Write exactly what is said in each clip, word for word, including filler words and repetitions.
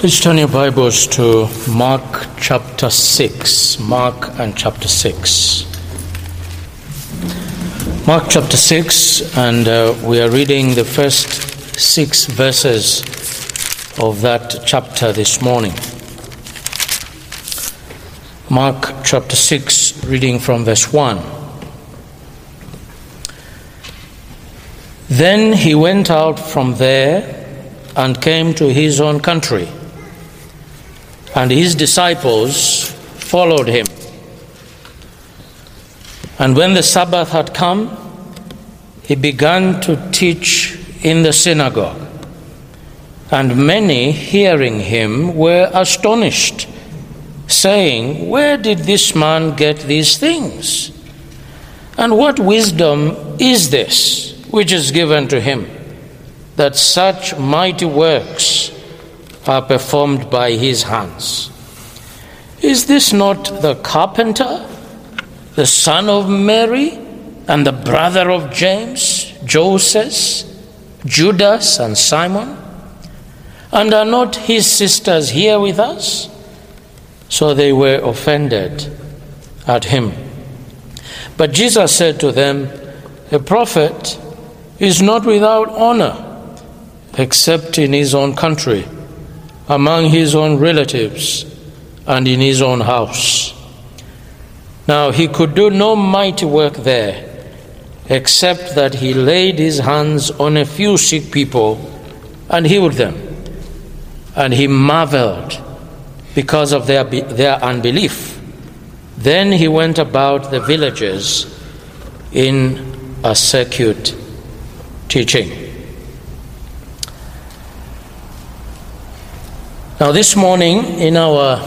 Please turn your Bibles to Mark chapter six. Mark and chapter six. Mark chapter six, and uh, we are reading the first six verses of that chapter this morning. Mark chapter six, reading from verse one. Then he went out from there and came to his own country, and his disciples followed him. And when the Sabbath had come, he began to teach in the synagogue. And many, hearing him, were astonished, saying, "Where did this man get these things? And what wisdom is this which is given to him, that such mighty works are performed by his hands? Is this not the carpenter, the son of Mary, and the brother of James, Joseph, Judas, and Simon? And are not his sisters here with us?" So they were offended at him. But Jesus said to them, "A prophet is not without honor, except in his own country, among his own relatives, and in his own house." Now he could do no mighty work there, except that he laid his hands on a few sick people and healed them. And he marveled because of their, their unbelief. Then he went about the villages in a circuit teaching. Now this morning, in our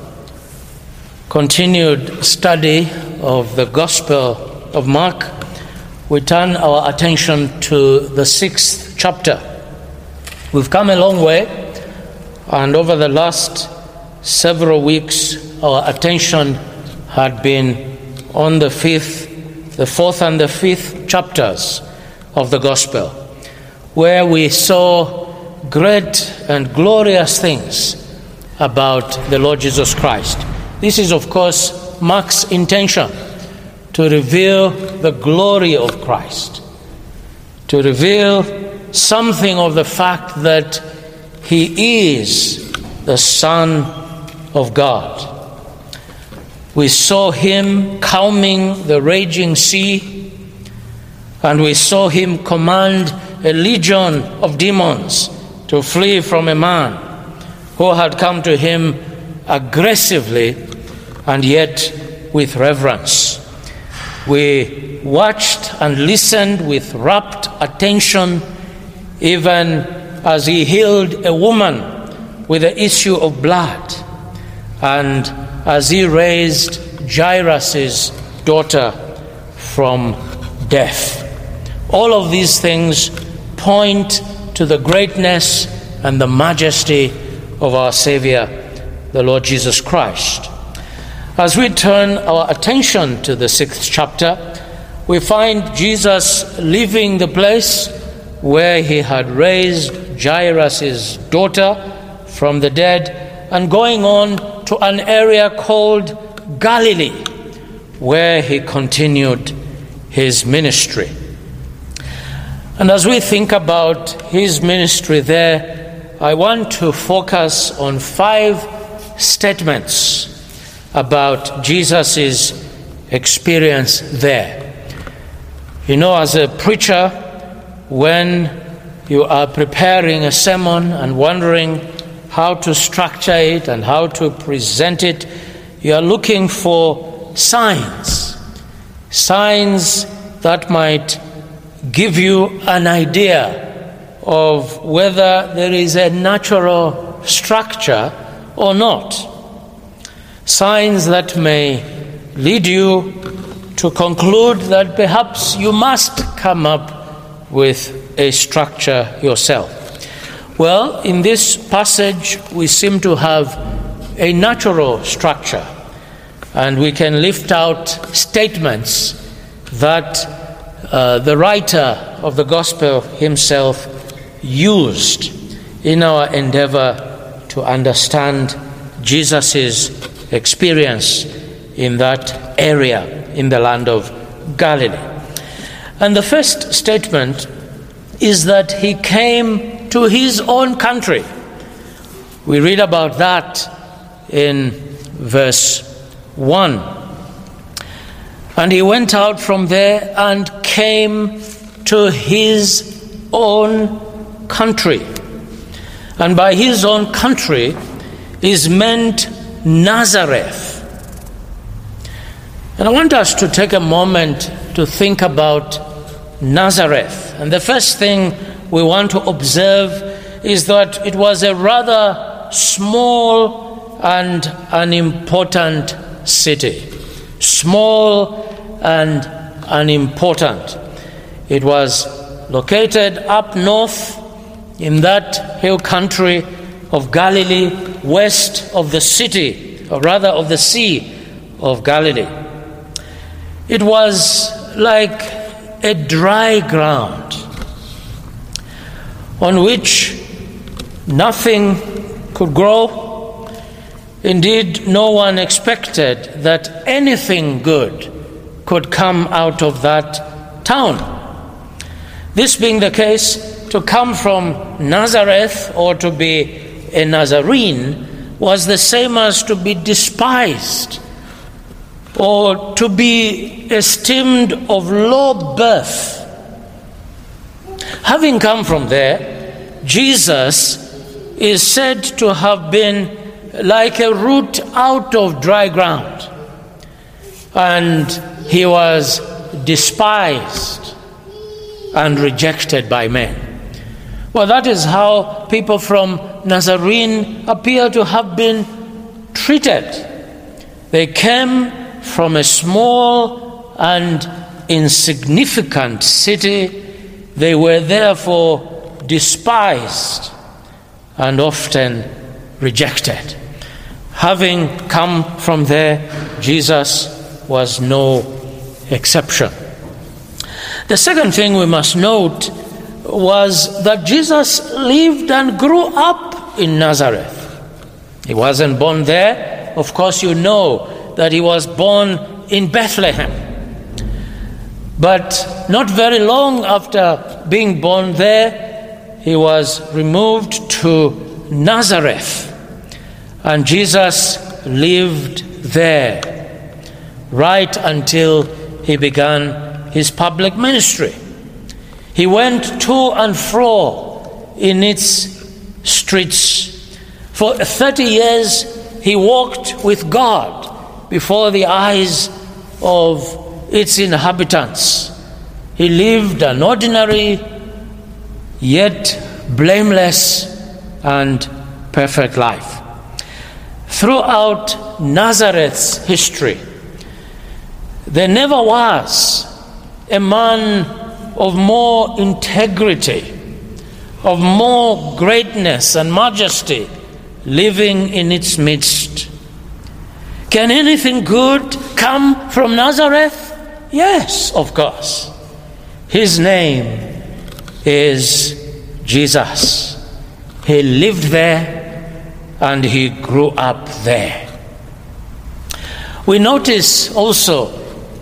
continued study of the Gospel of Mark, we turn our attention to the sixth chapter. We've come a long way, and over the last several weeks, our attention had been on the fifth, the fourth and the fifth chapters of the Gospel, where we saw great and glorious things about the Lord Jesus Christ. This is, of course, Mark's intention, to reveal the glory of Christ, to reveal something of the fact that he is the Son of God. We saw him calming the raging sea, and we saw him command a legion of demons to flee from a man who had come to him aggressively and yet with reverence. We watched and listened with rapt attention even as he healed a woman with the issue of blood, and as he raised Jairus' daughter from death. All of these things point to the greatness and the majesty of our Savior, the Lord Jesus Christ. As we turn our attention to the sixth chapter, we find Jesus leaving the place where he had raised Jairus' daughter from the dead and going on to an area called Galilee, where he continued his ministry. And as we think about his ministry there, I want to focus on five statements about Jesus' experience there. You know, as a preacher, when you are preparing a sermon and wondering how to structure it and how to present it, you are looking for signs, signs that might give you an idea of whether there is a natural structure or not. Signs that may lead you to conclude that perhaps you must come up with a structure yourself. Well, in this passage, we seem to have a natural structure, and we can lift out statements that uh, the writer of the Gospel himself used in our endeavor to understand Jesus' experience in that area in the land of Galilee. And the first statement is that he came to his own country. We read about that in verse one. And he went out from there and came to his own country. And by his own country is meant Nazareth. And I want us to take a moment to think about Nazareth. And the first thing we want to observe is that it was a rather small and unimportant city. Small and unimportant. It was located up north in that hill country of Galilee, west of the city, or rather of the Sea of Galilee. It was like a dry ground on which nothing could grow. Indeed, no one expected that anything good could come out of that town. This being the case, to come from Nazareth or to be a Nazarene was the same as to be despised or to be esteemed of low birth. Having come from there, Jesus is said to have been like a root out of dry ground, and he was despised and rejected by men. Well, that is how people from Nazarene appear to have been treated. They came from a small and insignificant city. They were therefore despised and often rejected. Having come from there, Jesus was no exception. The second thing we must note was that Jesus lived and grew up in Nazareth. He wasn't born there. Of course, you know that he was born in Bethlehem. But not very long after being born there, he was removed to Nazareth. And Jesus lived there right until he began his public ministry. He went to and fro in its streets. For thirty years, he walked with God before the eyes of its inhabitants. He lived an ordinary, yet blameless and perfect life. Throughout Nazareth's history, there never was a man of more integrity, of more greatness and majesty living in its midst. Can anything good come from Nazareth? Yes, of course. His name is Jesus. He lived there and he grew up there. We notice also,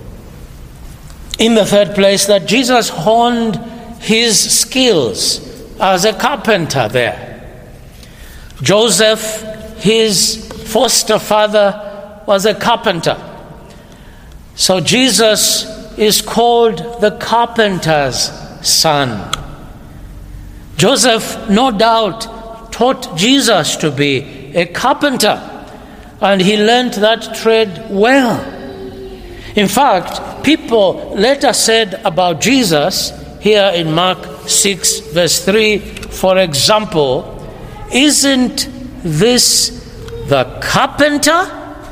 in the third place, that Jesus honed his skills as a carpenter there. Joseph, his foster father, was a carpenter. So Jesus is called the carpenter's son. Joseph, no doubt, taught Jesus to be a carpenter, and he learned that trade well. In fact, people later said about Jesus, here in Mark six, verse three, for example, "Isn't this the carpenter?"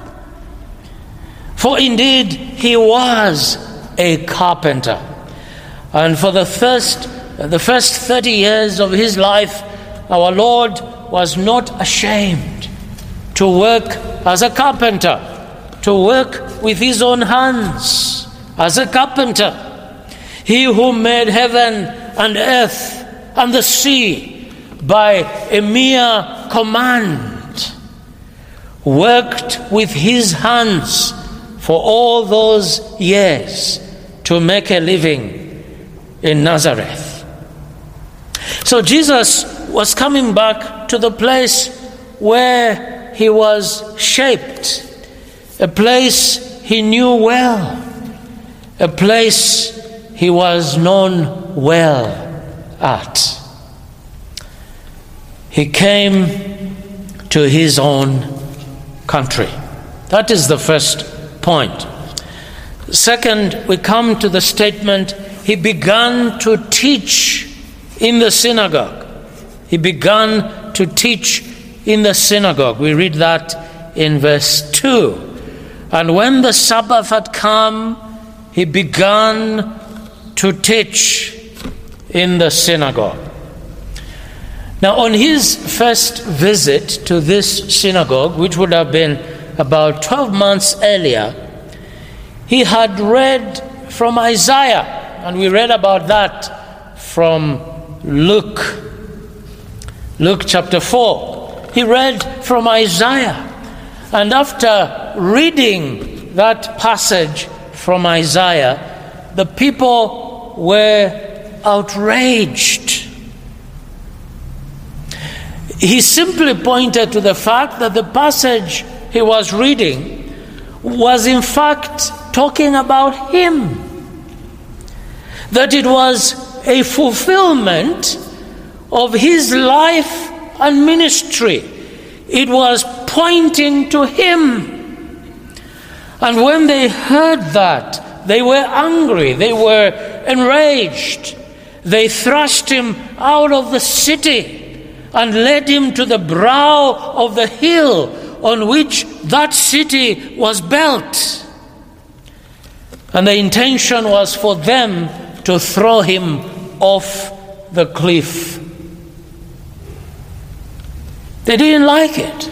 For indeed, he was a carpenter. And for the first, the first thirty years of his life, our Lord was not ashamed to work as a carpenter, to work with his own hands as a carpenter. He who made heaven and earth and the sea by a mere command, worked with his hands for all those years to make a living in Nazareth. So Jesus was coming back to the place where he was shaped, a place he knew well, a place he was known well at. He came to his own country. That is the first point. Second, we come to the statement, he began to teach in the synagogue. He began to teach in the synagogue. We read that in verse two. And when the Sabbath had come, he began to teach in the synagogue. Now, on his first visit to this synagogue, which would have been about twelve months earlier, he had read from Isaiah, and we read about that from Luke, Luke chapter four. He read from Isaiah, and after reading that passage from Isaiah, the people were outraged. He simply pointed to the fact that the passage he was reading was in fact talking about him. That it was a fulfillment of his life and ministry. It was pointing to him. And when they heard that, they were angry, they were enraged. They thrust him out of the city and led him to the brow of the hill on which that city was built. And the intention was for them to throw him off the cliff. They didn't like it.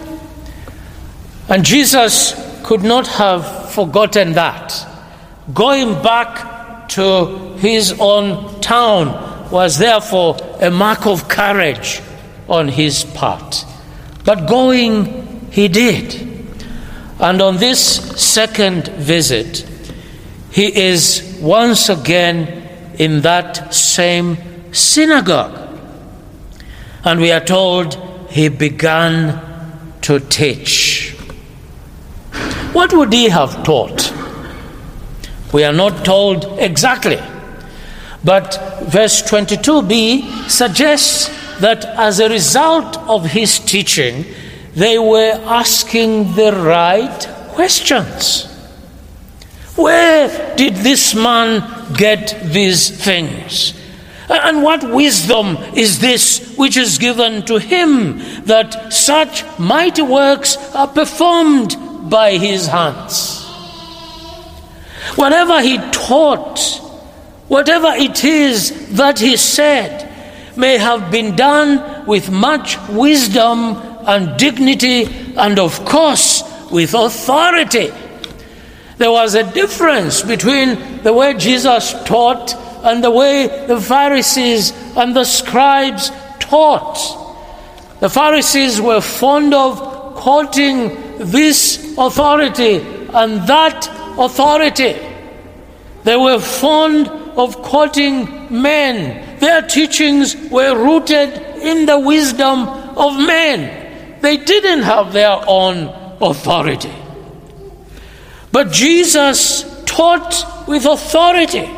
And Jesus could not have forgotten that. Going back to his own town was therefore a mark of courage on his part. But going he did. And on this second visit, he is once again in that same synagogue. And we are told he began to teach. What would he have taught? We are not told exactly. But verse twenty-two b suggests that as a result of his teaching, they were asking the right questions. Where did this man get these things? And what wisdom is this which is given to him that such mighty works are performed by his hands? Whatever he taught, whatever it is that he said, may have been done with much wisdom and dignity and, of course, with authority. There was a difference between the way Jesus taught and the way the Pharisees and the scribes taught. The Pharisees were fond of quoting this authority and that authority. They were fond of quoting men. Their teachings were rooted in the wisdom of men. They didn't have their own authority. But Jesus taught with authority.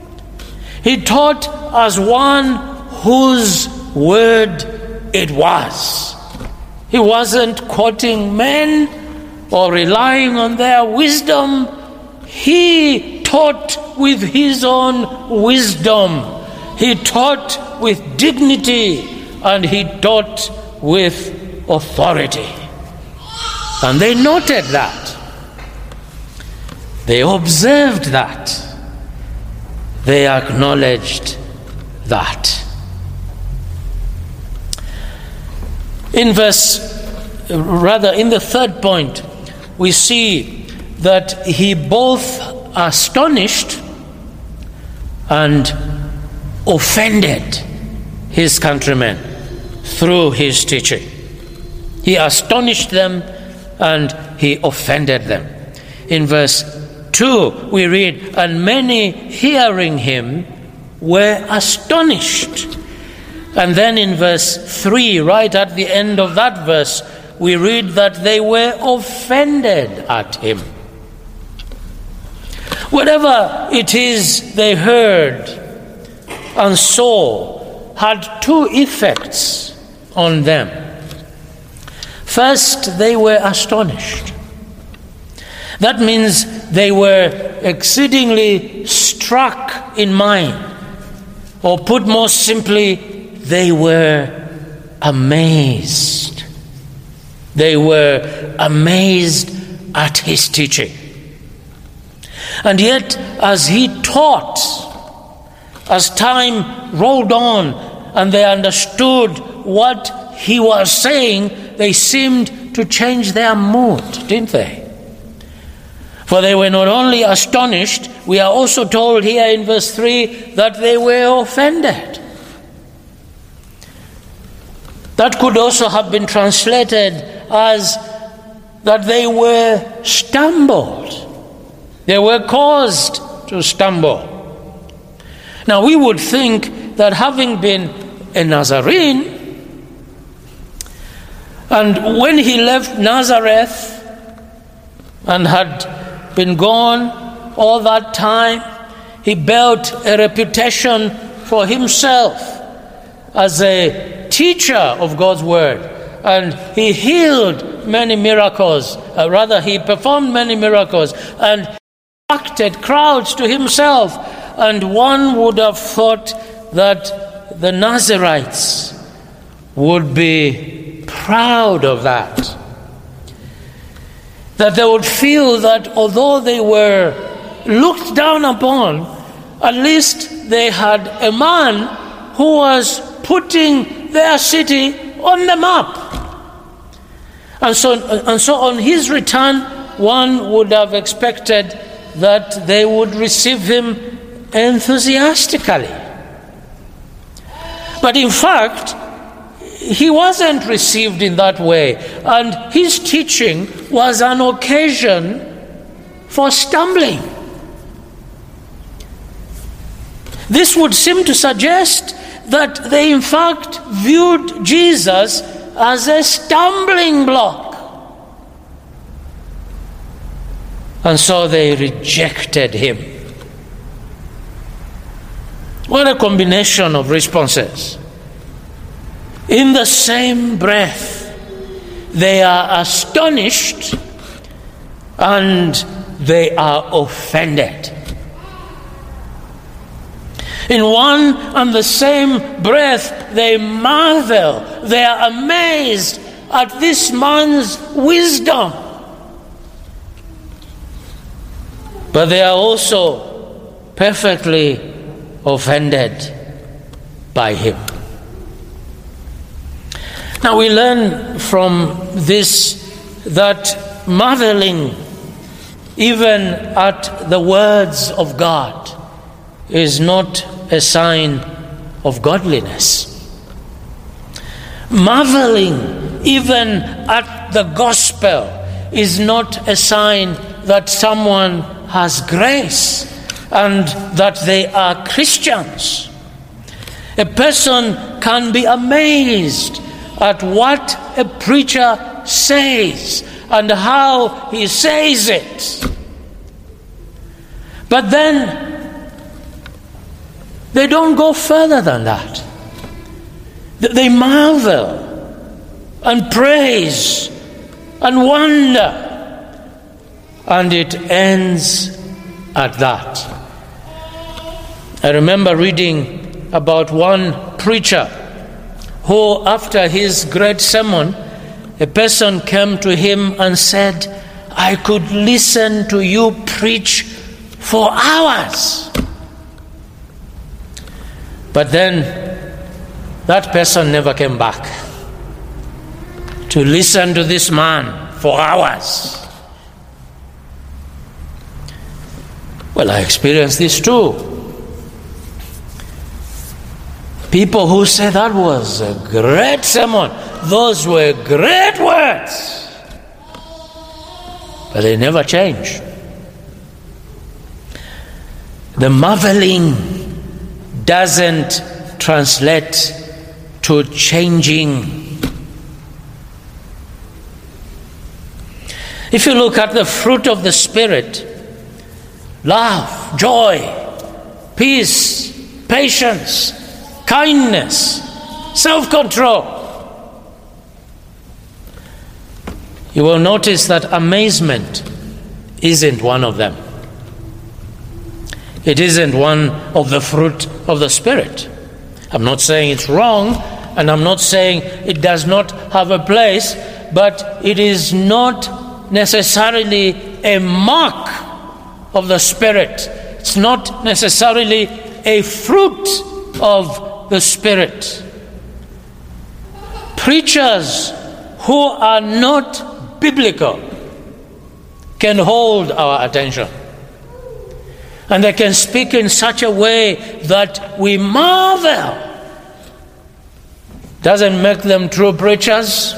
He taught as one whose word it was. He wasn't quoting men or relying on their wisdom. He taught with his own wisdom. He taught with dignity, and he taught with authority. And they noted that. They observed that. They acknowledged that. In verse, rather in the third point, we see that he both astonished and offended his countrymen through his teaching. He astonished them and he offended them. In verse two, we read, and many hearing him were astonished. And then in verse three, right at the end of that verse, we read that they were offended at him. Whatever it is they heard and saw had two effects on them. First, they were astonished. That means they were exceedingly struck in mind. Or put more simply, they were amazed. They were amazed at his teaching. And yet, as he taught, as time rolled on and they understood what he was saying, they seemed to change their mood, didn't they? For they were not only astonished, we are also told here in verse three that they were offended. That could also have been translated as that they were stumbled. They were caused to stumble. Now we would think that having been a Nazarene, and when he left Nazareth and had been gone all that time, he built a reputation for himself as a teacher of God's word. And he healed many miracles, uh, rather he performed many miracles and attracted crowds to himself. And one would have thought that the Nazarites would be proud of that. That they would feel that although they were looked down upon, at least they had a man who was putting their city on the map. And so, and so on his return, one would have expected that they would receive him enthusiastically. But in fact, he wasn't received in that way, and his teaching was an occasion for stumbling. This would seem to suggest that they in fact viewed Jesus as a stumbling block. And so they rejected him. What a combination of responses. In the same breath, they are astonished and they are offended. In one and the same breath, they marvel, they are amazed at this man's wisdom. But they are also perfectly offended by him. Now we learn from this that marveling even at the words of God is not a sign of godliness. Marveling even at the gospel is not a sign that someone has grace and that they are Christians. A person can be amazed at what a preacher says and how he says it. But then they don't go further than that. They marvel and praise and wonder, and it ends at that. I remember reading about one preacher who, after his great sermon, a person came to him and said, "I could listen to you preach for hours." But then that person never came back to listen to this man for hours. Well, I experienced this too. People who say that was a great sermon, those were great words, but they never change. The marveling doesn't translate to changing. If you look at the fruit of the Spirit, love, joy, peace, patience, kindness, self-control, you will notice that amazement isn't one of them. It isn't one of the fruit of the Spirit. I'm not saying it's wrong, and I'm not saying it does not have a place, but it is not necessarily a mark of the Spirit. It's not necessarily a fruit of the Spirit. Preachers who are not biblical can hold our attention. And they can speak in such a way that we marvel. Doesn't make them true preachers.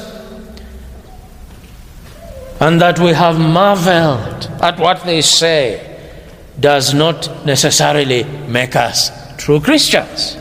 And that we have marveled at what they say does not necessarily make us true Christians.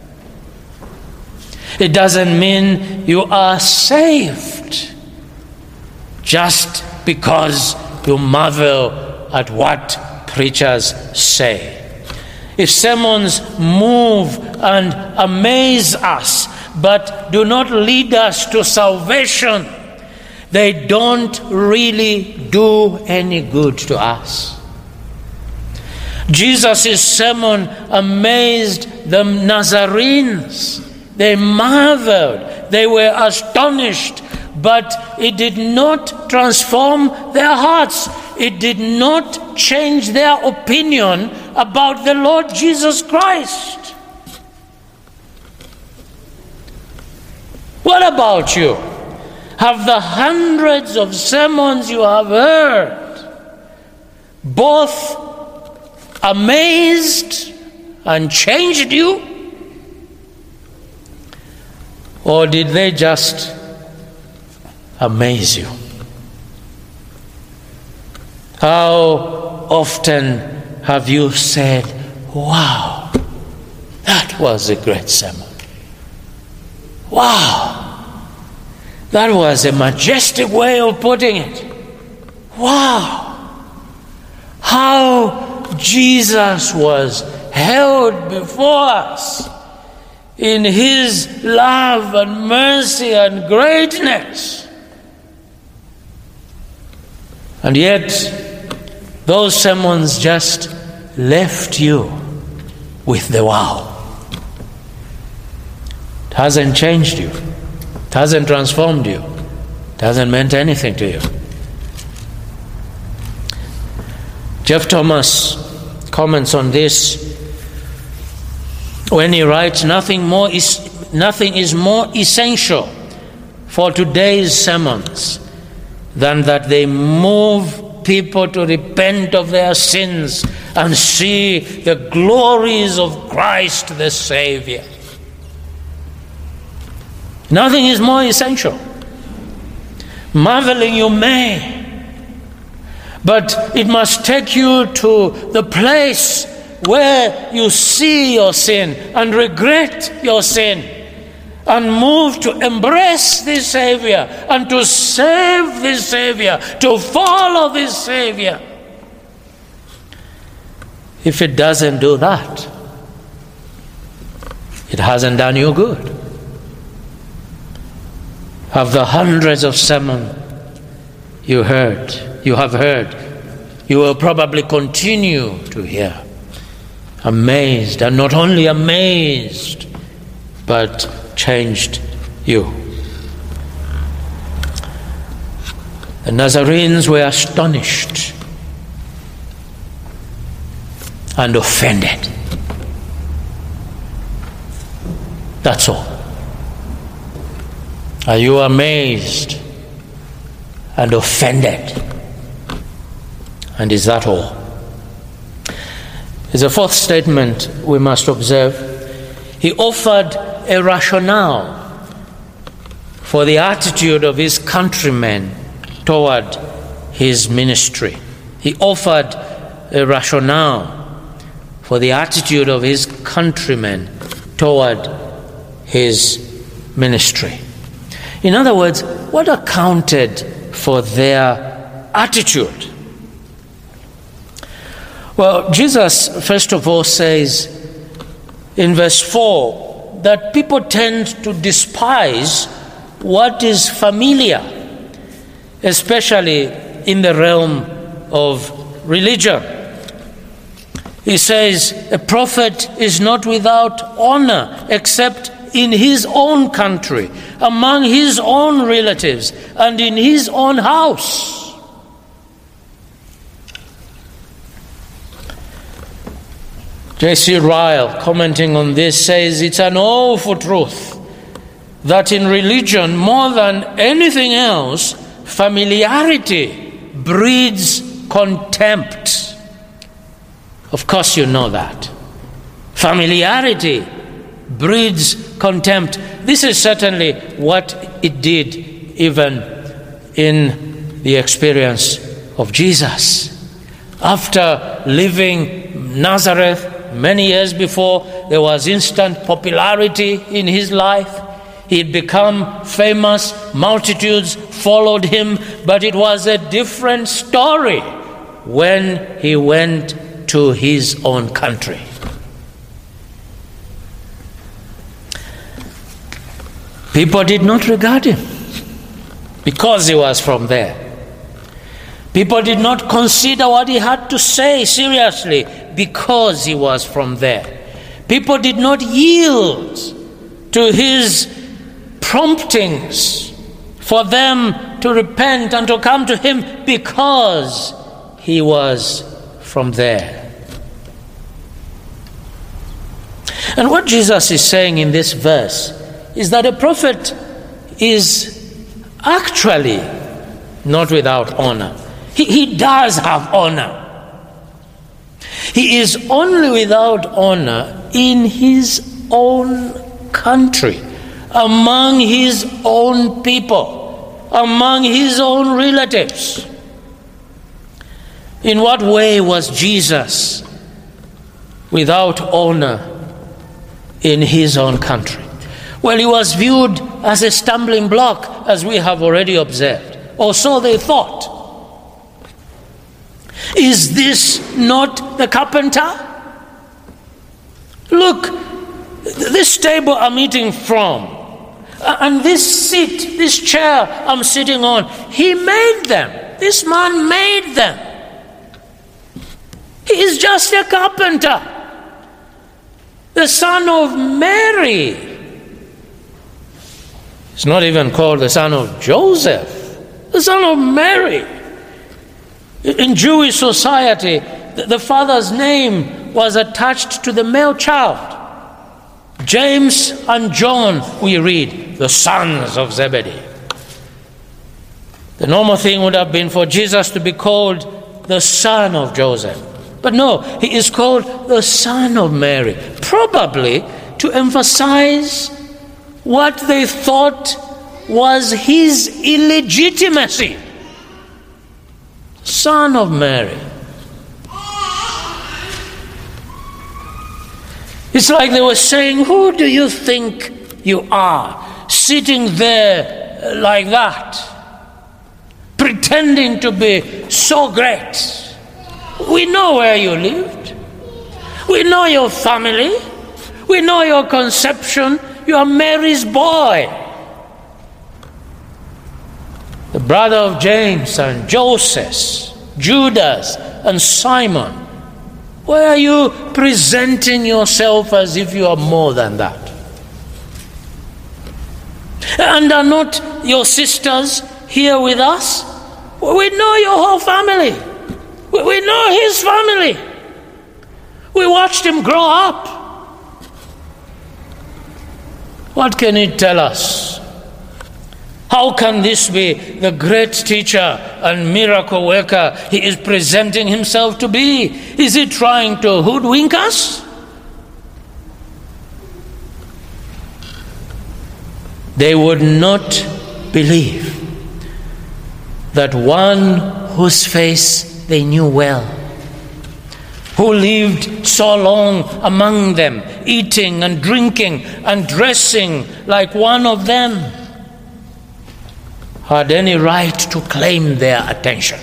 It doesn't mean you are saved just because you marvel at what preachers say. If sermons move and amaze us but do not lead us to salvation, they don't really do any good to us. Jesus' sermon amazed the Nazarenes. They marveled, they were astonished, but it did not transform their hearts. It did not change their opinion about the Lord Jesus Christ. What about you? Have the hundreds of sermons you have heard both amazed and changed you? Or did they just amaze you? How often have you said, wow, that was a great sermon. Wow, that was a majestic way of putting it. Wow, how Jesus was held before us in his love and mercy and greatness. And yet, those sermons just left you with the wow. It hasn't changed you. It hasn't transformed you. It hasn't meant anything to you. Jeff Thomas comments on this when he writes, nothing more is nothing is more essential for today's sermons than that they move people to repent of their sins and see the glories of Christ the Savior. Nothing is more essential. Marveling you may, but it must take you to the place where you see your sin and regret your sin and move to embrace this Savior and to save this Savior, to follow this Savior. If it doesn't do that, it hasn't done you good. Of the hundreds of sermons you heard, you have heard, you will probably continue to hear, amazed, and not only amazed, but changed you. The Nazarenes were astonished and offended. That's all. Are you amazed and offended? And is that all? There's a fourth statement we must observe. He offered a rationale for the attitude of his countrymen toward his ministry. He offered a rationale for the attitude of his countrymen toward his ministry. In other words, what accounted for their attitude? Well, Jesus, first of all, says in verse four that people tend to despise what is familiar, especially in the realm of religion. He says, a prophet is not without honor except in his own country, among his own relatives, and in his own house. J C Ryle, commenting on this, says it's an awful truth that in religion, more than anything else, familiarity breeds contempt. Of course you know that. Familiarity breeds contempt. This is certainly what it did even in the experience of Jesus. After leaving Nazareth many years before, there was instant popularity in his life. He had become famous. Multitudes followed him. But it was a different story when he went to his own country. People did not regard him because he was from there. People did not consider what he had to say seriously because he was from there. People did not yield to his promptings for them to repent and to come to him because he was from there. And what Jesus is saying in this verse is that a prophet is actually not without honor. He, he does have honor. He is only without honor in his own country, among his own people, among his own relatives. In what way was Jesus without honor in his own country? Well, he was viewed as a stumbling block, as we have already observed, or so they thought. Is this not the carpenter? Look, this table I'm eating from, and this seat, this chair I'm sitting on, he made them. This man made them. He is just a carpenter, the son of Mary. He's not even called the son of Joseph, the son of Mary. In Jewish society, the father's name was attached to the male child. James and John, we read, the sons of Zebedee. The normal thing would have been for Jesus to be called the son of Joseph. But no, he is called the son of Mary, probably to emphasize what they thought was his illegitimacy. Son of Mary. It's like they were saying, who do you think you are, sitting there like that, pretending to be so great? We know where you lived. We know your family. We know your conception. You are Mary's boy. The brother of James and Joseph, Judas and Simon. Why are you presenting yourself as if you are more than that? And are not your sisters here with us? We know your whole family. We know his family. We watched him grow up. What can he tell us? How can this be the great teacher and miracle worker he is presenting himself to be? Is he trying to hoodwink us? they would not believe that one whose face they knew well, who lived so long among them, eating and drinking and dressing like one of them, had any right to claim their attention.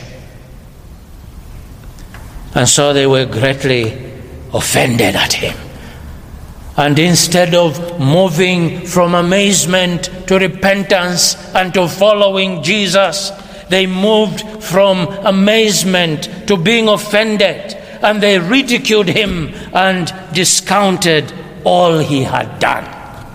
And so they were greatly offended at him. And instead of moving from amazement to repentance and to following Jesus, they moved from amazement to being offended, and they ridiculed him and discounted all he had done.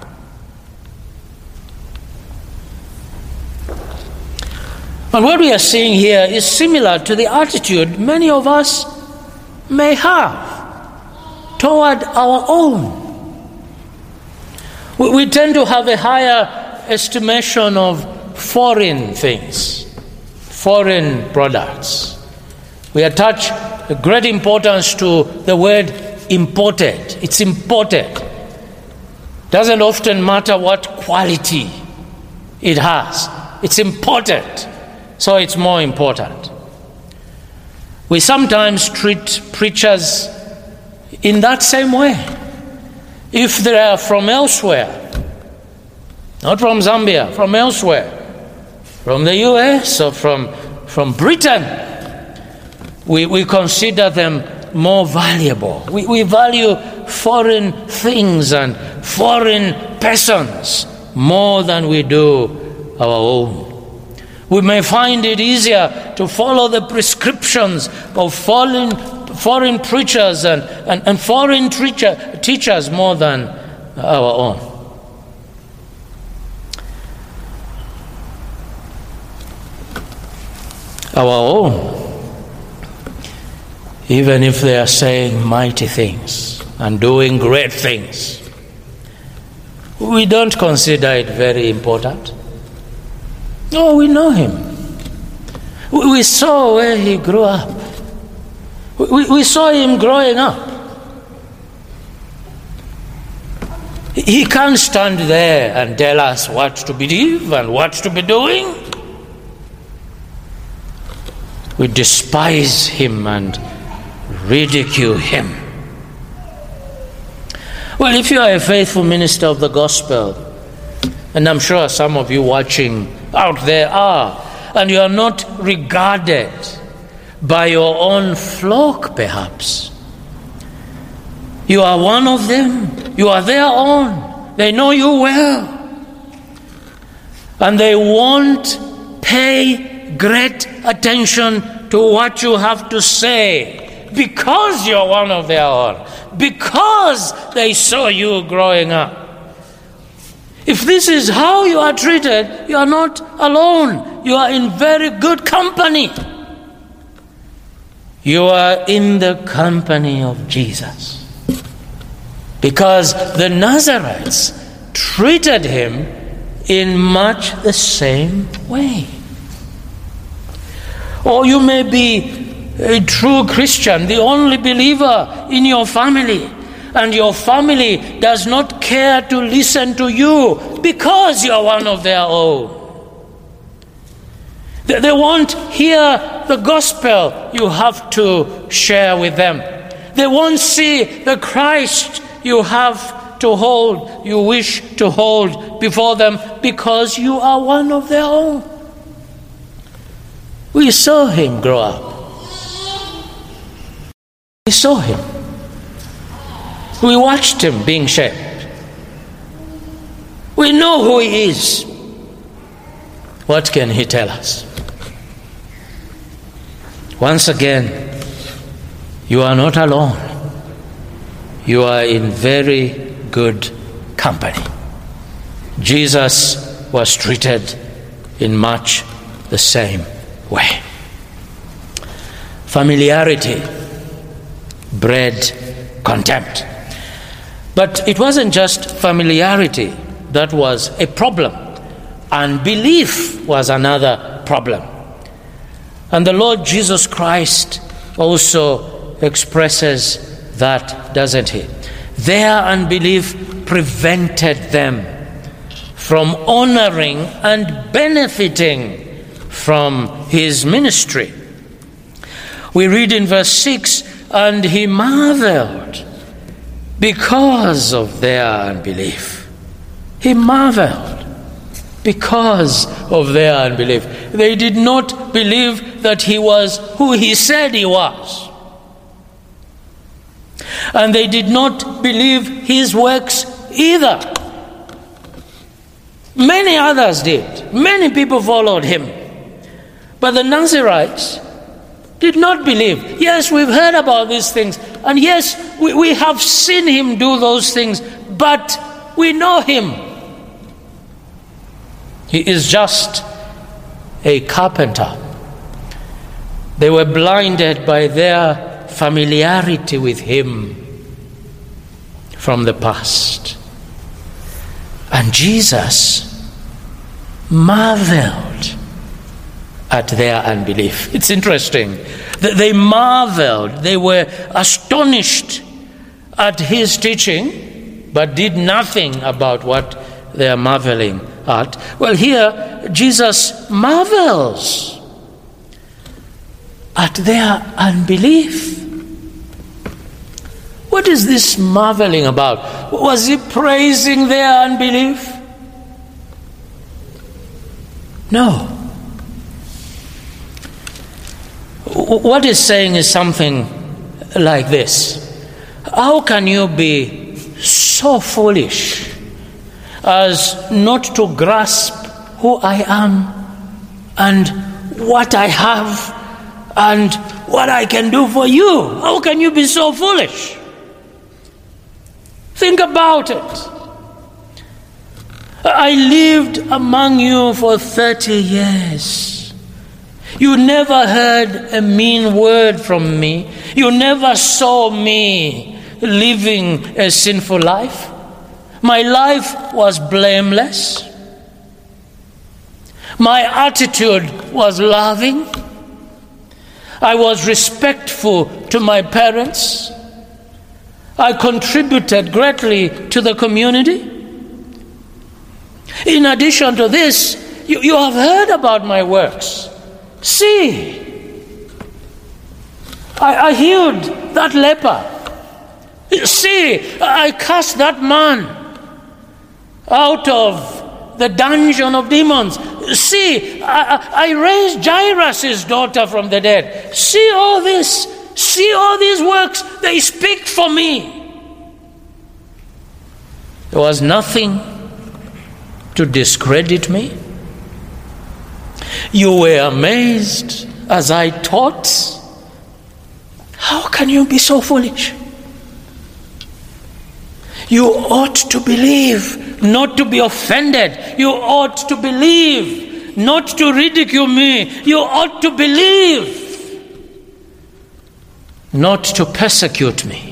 And what we are seeing here is similar to the attitude many of us may have toward our own. We, we tend to have a higher estimation of foreign things, foreign products. We attach a great importance to the word imported. It's imported. Doesn't often matter what quality it has. It's imported, so it's more important. We sometimes treat preachers in that same way. If they are from elsewhere, not from Zambia, from elsewhere, from the U S or from, from Britain, we, we consider them more valuable. We, we value foreign things and foreign persons more than we do our own. We may find it easier to follow the prescriptions of foreign, foreign preachers and, and, and foreign teacher, teachers more than our own. Our own, even if they are saying mighty things and doing great things, we don't consider it very important. No, we know him. We saw where he grew up. We, we saw him growing up. He can't stand there and tell us what to believe and what to be doing. We despise him and ridicule him. Well, if you are a faithful minister of the gospel, and I'm sure some of you watching out there are, and you are not regarded by your own flock perhaps. You are one of them. You are their own. They know you well. And they won't pay great attention to what you have to say because you're one of their own, because they saw you growing up. If this is how you are treated, you are not alone. You are in very good company. You are in the company of Jesus. Because the Nazarites treated him in much the same way. Or you may be a true Christian, the only believer in your family, and your family does not care to listen to you because you are one of their own. They, they won't hear the gospel you have to share with them. They won't see the Christ you have to hold, you wish to hold before them because you are one of their own. We saw him grow up. We saw him. We watched him being shaped. We know who he is. What can he tell us? Once again, you are not alone. You are in very good company. Jesus was treated in much the same way. Familiarity bred contempt. But it wasn't just familiarity that was a problem. Unbelief was another problem. And the Lord Jesus Christ also expresses that, doesn't he? Their unbelief prevented them from honoring and benefiting from his ministry. We read in verse six, and he marveled because of their unbelief. He marveled because of their unbelief. They did not believe that he was who he said he was. And they did not believe his works either. Many others did. Many people followed him. But the Nazarites did not believe. Yes, we've heard about these things. And yes, we, we have seen him do those things. But we know him. He is just a carpenter. They were blinded by their familiarity with him from the past. And Jesus marveled at their unbelief. It's interesting. They marveled. They were astonished at his teaching, but did nothing about what they are marveling at. Well, here, Jesus marvels at their unbelief. What is this marveling about? Was he praising their unbelief? No. What he's saying is something like this. How can you be so foolish as not to grasp who I am and what I have and what I can do for you? How can you be so foolish? Think about it. I lived among you for thirty years. You never heard a mean word from me. You never saw me living a sinful life. My life was blameless. My attitude was loving. I was respectful to my parents. I contributed greatly to the community. In addition to this, you, you have heard about my works. See, I, I healed that leper. See, I cast that man out of the dungeon of demons. See, I, I raised Jairus' daughter from the dead. See all this. See all these works. They speak for me. There was nothing to discredit me. You were amazed as I taught. How can you be so foolish? You ought to believe, not to be offended. You ought to believe, not to ridicule me. You ought to believe, not to persecute me.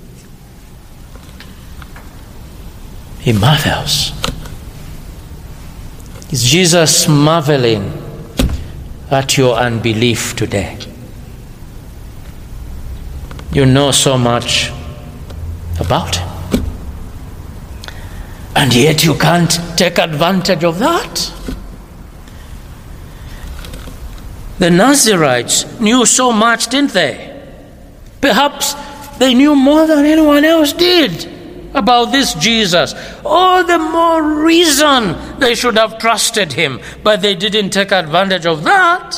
He marvels. Is Jesus marveling at your unbelief today? You know so much about him, and yet you can't take advantage of that. The Nazarites knew so much, didn't they? Perhaps they knew more than anyone else did about this Jesus. All the more reason they should have trusted him, but they didn't take advantage of that.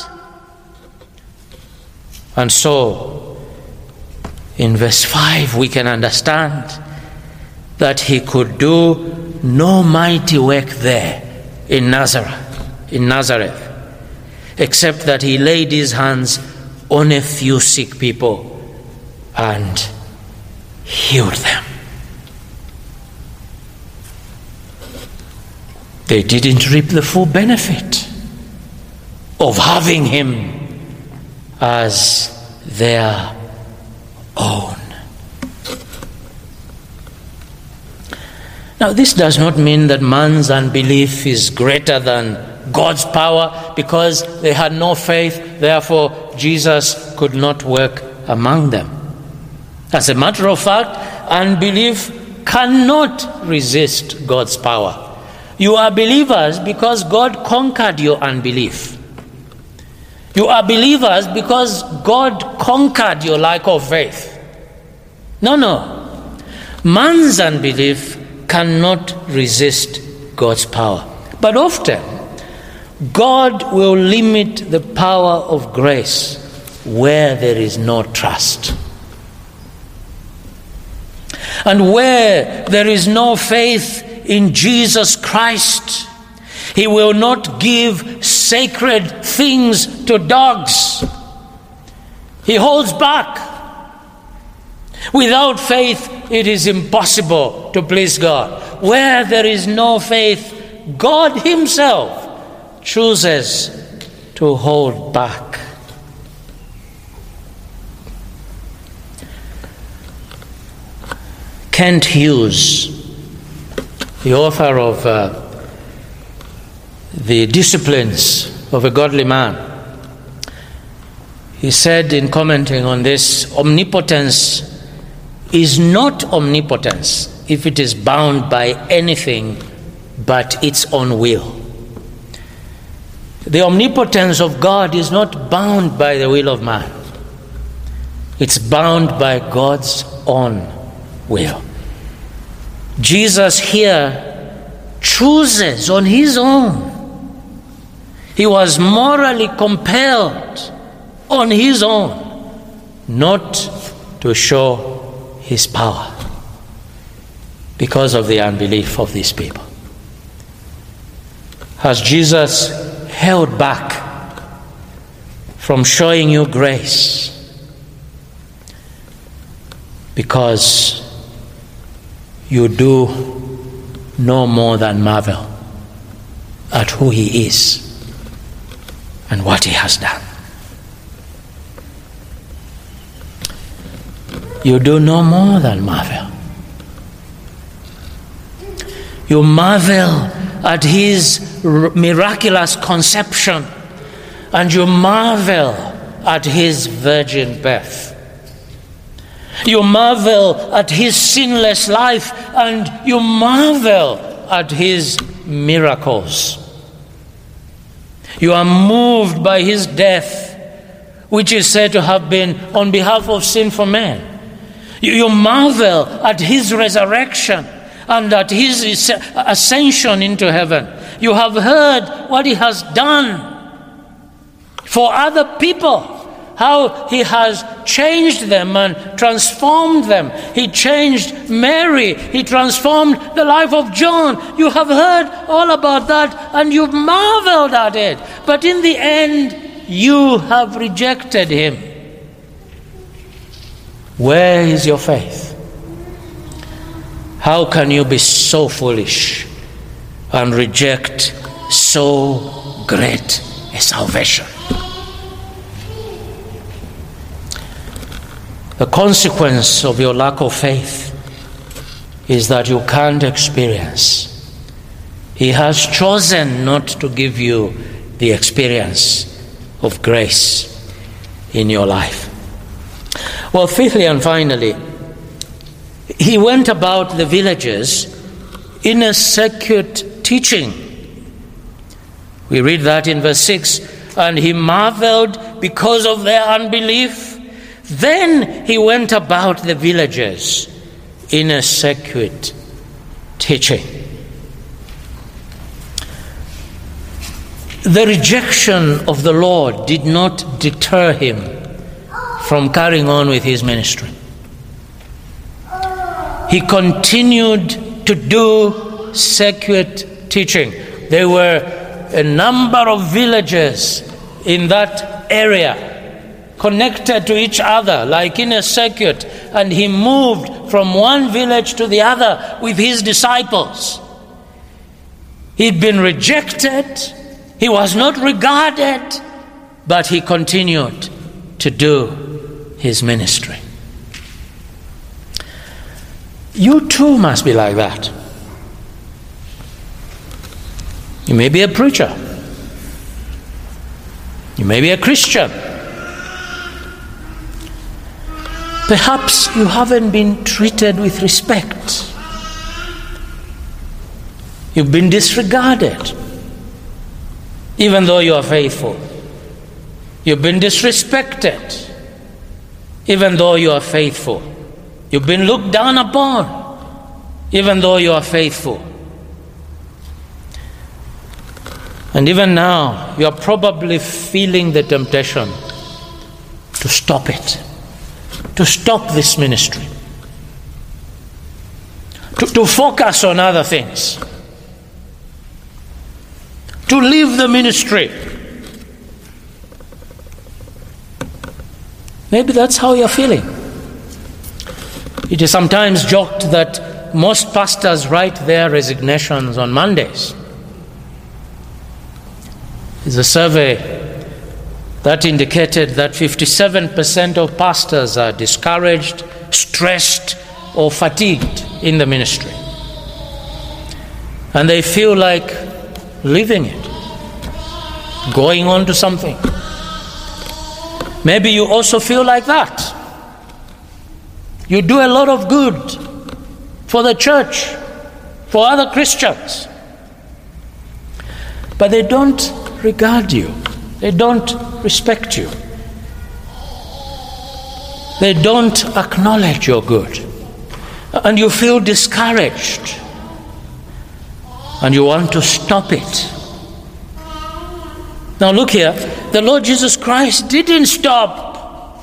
And so, in verse five, we can understand that he could do no mighty work there in Nazareth, in Nazareth, except that he laid his hands on a few sick people and healed them. They didn't reap the full benefit of having him as their own. Now, this does not mean that man's unbelief is greater than God's power, because they had no faith, therefore Jesus could not work among them. As a matter of fact, unbelief cannot resist God's power. You are believers because God conquered your unbelief. You are believers because God conquered your lack of faith. No, no. Man's unbelief cannot resist God's power. But often, God will limit the power of grace where there is no trust. And where there is no faith in Jesus Christ, He will not give sacred things to dogs. He holds back. Without faith, it is impossible to please God. Where there is no faith, God Himself chooses to hold back. Kent Hughes, the author of uh, The Disciplines of a Godly Man, he said in commenting on this, omnipotence is not omnipotence if it is bound by anything but its own will. The omnipotence of God is not bound by the will of man. It's bound by God's own will. Jesus here chooses on His own. He was morally compelled on His own not to show His power because of the unbelief of these people. Has Jesus held back from showing you grace because you do no more than marvel at who He is and what He has done? You do no more than marvel. You marvel at His miraculous conception, and you marvel at His virgin birth. You marvel at His sinless life, and you marvel at His miracles. You are moved by His death, which is said to have been on behalf of sinful men. You, you marvel at His resurrection and at His ascension into heaven. You have heard what He has done for other people, how He has changed them and transformed them. He changed Mary. He transformed the life of John. You have heard all about that and you've marveled at it. But in the end, you have rejected Him. Where is your faith? How can you be so foolish and reject so great a salvation? The consequence of your lack of faith is that you can't experience. He has chosen not to give you the experience of grace in your life. Well, fifthly and finally, He went about the villages in a circuit teaching. We read that in verse six, and He marveled because of their unbelief. Then He went about the villages in a circuit teaching. The rejection of the Lord did not deter Him from carrying on with His ministry. He continued to do circuit teaching. There were a number of villages in that area connected to each other, like in a circuit, and He moved from one village to the other with His disciples. He'd been rejected, He was not regarded, but He continued to do His ministry. You too must be like that. You may be a preacher. You may be a Christian. Perhaps you haven't been treated with respect. You've been disregarded, even though you are faithful. You've been disrespected, even though you are faithful. You've been looked down upon, even though you are faithful. And even now, you are probably feeling the temptation to stop it, to stop this ministry, to, to focus on other things, to leave the ministry. Maybe that's how you're feeling. It is sometimes joked that most pastors write their resignations on Mondays. There's a survey that indicated that fifty-seven percent of pastors are discouraged, stressed, or fatigued in the ministry. And they feel like leaving it, going on to something. Maybe you also feel like that. You do a lot of good for the church, for other Christians, but they don't regard you. They don't respect you. They don't acknowledge your good. And you feel discouraged. And you want to stop it. Now look here, the Lord Jesus Christ didn't stop.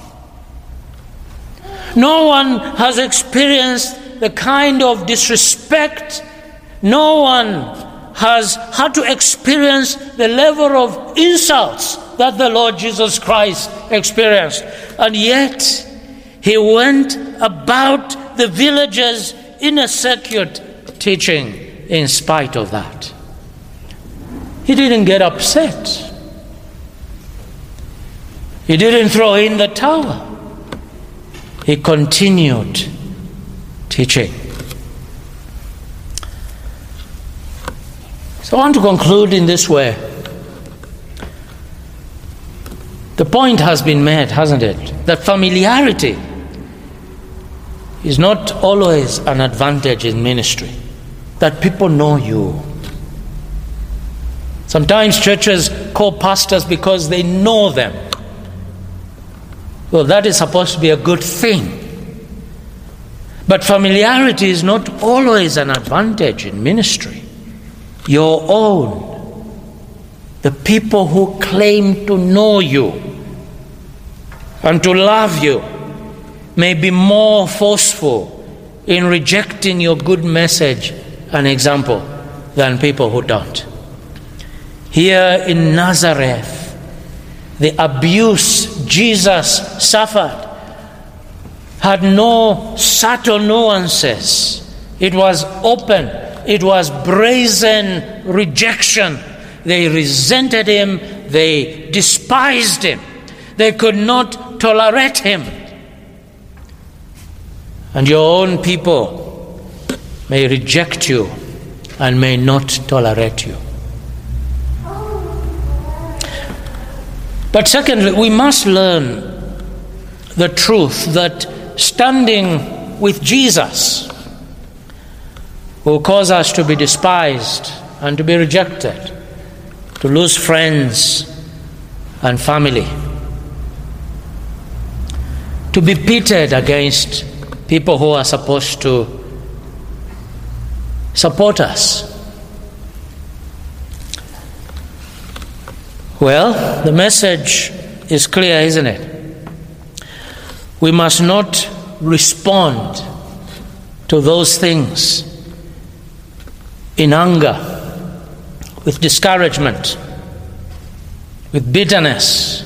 No one has experienced the kind of disrespect. No one has had to experience the level of insults that the Lord Jesus Christ experienced. And yet, he went about the villages in a circuit teaching in spite of that. He didn't get upset. He didn't throw in the towel. He continued teaching. So I want to conclude in this way. The point has been made, hasn't it? That familiarity is not always an advantage in ministry. That people know you. Sometimes churches call pastors because they know them. Well, that is supposed to be a good thing. But familiarity is not always an advantage in ministry. Your own, the people who claim to know you and to love you, may be more forceful in rejecting your good message and example than people who don't. Here in Nazareth, the abuse Jesus suffered had no subtle nuances. It was open. It was brazen rejection. They resented him. They despised him. They could not tolerate him. And your own people may reject you and may not tolerate you. But secondly, we must learn the truth that standing with Jesus will cause us to be despised and to be rejected, to lose friends and family, to be pitted against people who are supposed to support us. Well, the message is clear, isn't it? We must not respond to those things in anger, with discouragement, with bitterness.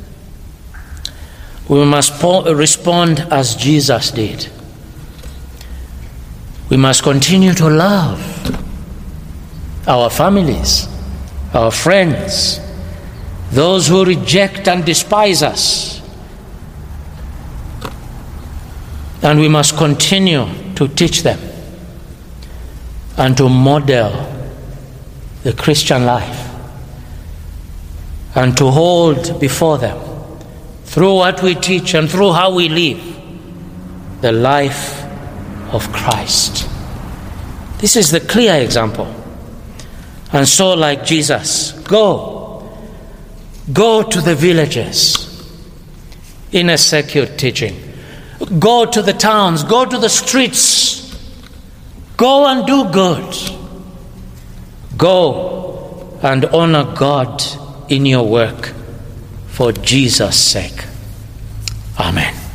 We must po- respond as Jesus did. We must continue to love our families, our friends, those who reject and despise us. And we must continue to teach them and to model the Christian life and to hold before them, through what we teach and through how we live, the life of Christ. This is the clear example And so, like Jesus, go. Go to the villages in a secure teaching. Go to the towns. Go to the streets. Go and do good. Go and honor God in your work for Jesus' sake. Amen.